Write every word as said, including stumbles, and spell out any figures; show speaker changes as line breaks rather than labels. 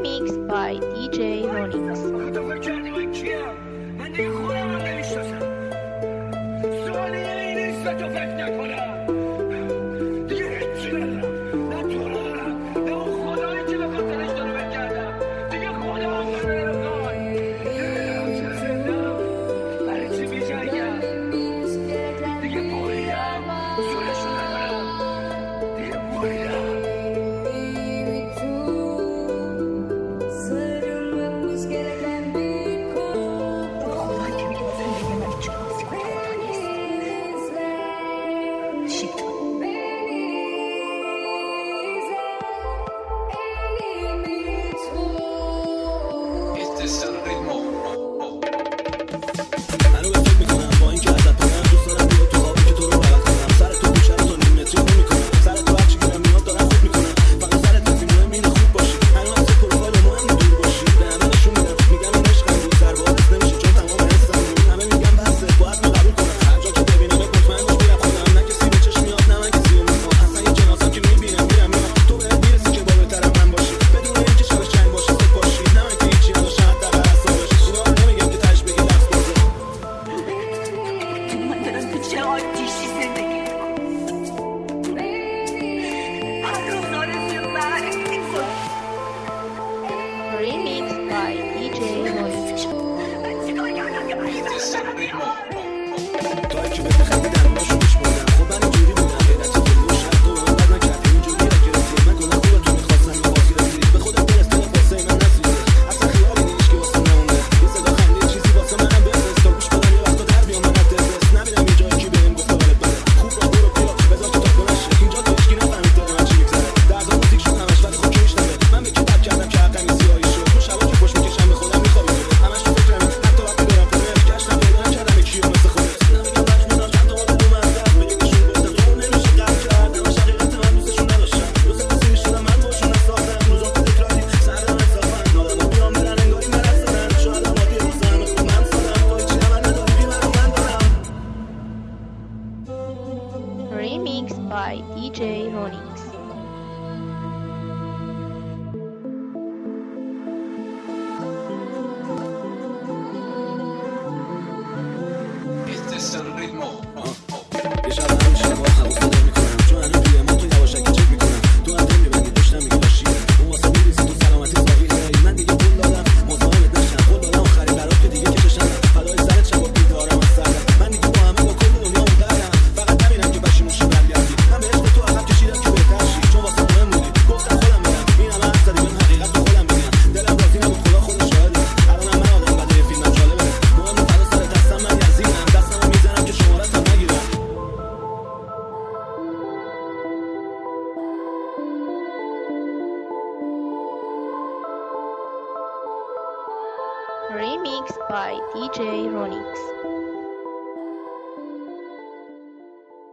Remix by دی جی Ronix.
تو فکر کردی من کیم؟ من دیگه خودم رو نمیشناسم. سوالی این نیست که تو فکر نکنم. دیگه هیچی ندارم. نه تو رو دارم، نه اون خدایی که به خاطرش دارم بکردم. دیگه خدا هم بره رو کار. نمیدونم چه زندم، برای چی میجنگم. دیگه بریدم، زورشو ندارم. دیگه بریدم.
Este es el ritmo.
منو به فکر میکنم با این که ازت پرم دوست دارم بیاد تو خوابی که تو رو بغل کنم سر تو بیشتر تو نیم متری نمیکنم سر تو هرچی گیرم میاد دارم خود میکنم فقط سرت نزی مهم اینه خوب باشی هنوز از پروفایل مهم دور باشی به همه نشون میدم میگم این عشقم بود سر باز نمیشه چون تمام حسم بود همه میگم بسه باید من قبول کنم هر جا که ببینم مطمئن باش میرم خودم نه کسی به چشم میاد نه من کسی رو میخوام اصلا یه جنازم که میبینم میرم میام تو بهت میرسی که با بهترم من باشی بدون اینکه شبش چنگ باشه ست باشی نه من که هیچی نداشتم حداقل اعصابش اینا رو نمیگم که تهش بگی لفظ بازه
من دارم تو چه آتیشی زندگی میکنم. هر روز آرزوی مرگ میکنم.
Remix by دی جی Ronix.
من چیکار کردم که من
Este es el ritmo.
تا که بهت خندیدم باشو گوش بردم خب من اینجوری بودم غیرت تو و شرط و من بد نکردی اینجوری را که رسید من کنم خوبه تو میخواستم یه بازی رسید به خودم برس تو واسه من نسیده اصلا خیالی نیست که واسه نمونده یه صدا خندید چیزی واسه منم بفرست تا گوش بدم یه وقتا در بیام من نتفرست نبینم یه جایی که بهم گفته حالت بده خوب را برو بیا بذار که تا کنشه اینجا تو هیچکی نفهمید دل من چی میگذره دردا موزیک شد همش ولی خود میشنوه من به کی بد کردم که حقم سیاهی شد تو شبا که خوش میکشم به خودم میخوابی همش تو فکرم حتی وقتی دارم خونه گشتم پیدا نکردم کیو مثل خودت نمیگم مجبورم چند تا مدل من دست به یکیشون گفتم تو نمیشه قلب کرد همش حقیقت من دوستشون نداشتم روز کسی شدم من باشون نساختم روزا تو تکراری سردم اضافن آدما بیان برن انگاری مرسدن شاید هم عادی روزم خود من سادم تو هیچی هم نداری بی من رو من دارم
Remix by دی جی Ronix.
Este es el ritmo.
یه شب هم شب با خواست دل میکنم چون هنو توی ما تو یواشکی چک میکنم تو هم دل میبنگی داشتم میگی داشتیه اون واسه میریزی تو سلامتی ساقیه من دیگه پول دادم مزاحمت نشم قول دادم آخری برات که دیگه کششم فدای سرت شب و بیدارم از سردم من دیگه با همه با کل دنیا اون قدرم فقط نبینم که بشیمون برگردی من به عشق تو عقب کشیدم که بهتر شی چون واسه مهم بودی گفتم خودم میرم این همه حرف زدی من حقیقت رو خودم بگم دلم راضی نبود خدا خودش شاهده الانم من آدم بده یه فیلمم جالبه مهم فدا سر دستم من یزیدم دستم میزنم که شمارت هم نگیرم
Remix by دی جی Ronix.